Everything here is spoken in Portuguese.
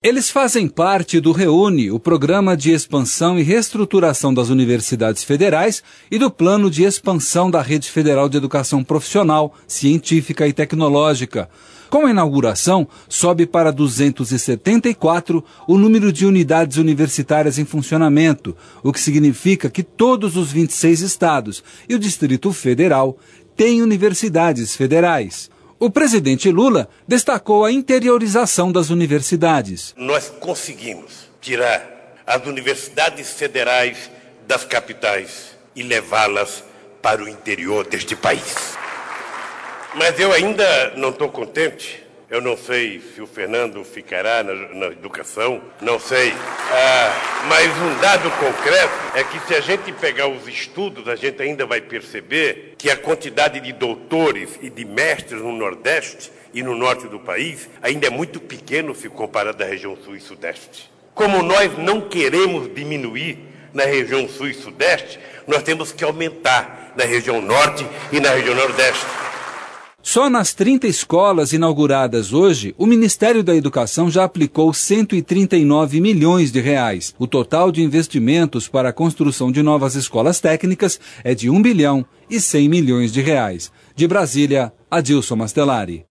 Eles fazem parte do REUNE, o Programa de Expansão e Reestruturação das Universidades Federais, e do Plano de Expansão da Rede Federal de Educação Profissional, Científica e Tecnológica. Com a inauguração, sobe para 274 o número de unidades universitárias em funcionamento, o que significa que todos os 26 estados e o Distrito Federal têm universidades federais. O presidente Lula destacou a interiorização das universidades. Nós conseguimos tirar as universidades federais das capitais e levá-las para o interior deste país. Mas eu ainda não estou contente. Eu não sei se o Fernando ficará na educação, não sei. Mas um dado concreto é que se a gente pegar os estudos, a gente ainda vai perceber que a quantidade de doutores e de mestres no Nordeste e no Norte do país ainda é muito pequeno se comparado à região Sul e Sudeste. Como nós não queremos diminuir na região Sul e Sudeste, nós temos que aumentar na região Norte e na região Nordeste. Só nas 30 escolas inauguradas hoje, o Ministério da Educação já aplicou 139 milhões de reais. O total de investimentos para a construção de novas escolas técnicas é de 1 bilhão e 100 milhões de reais. De Brasília, Adilson Mastelari.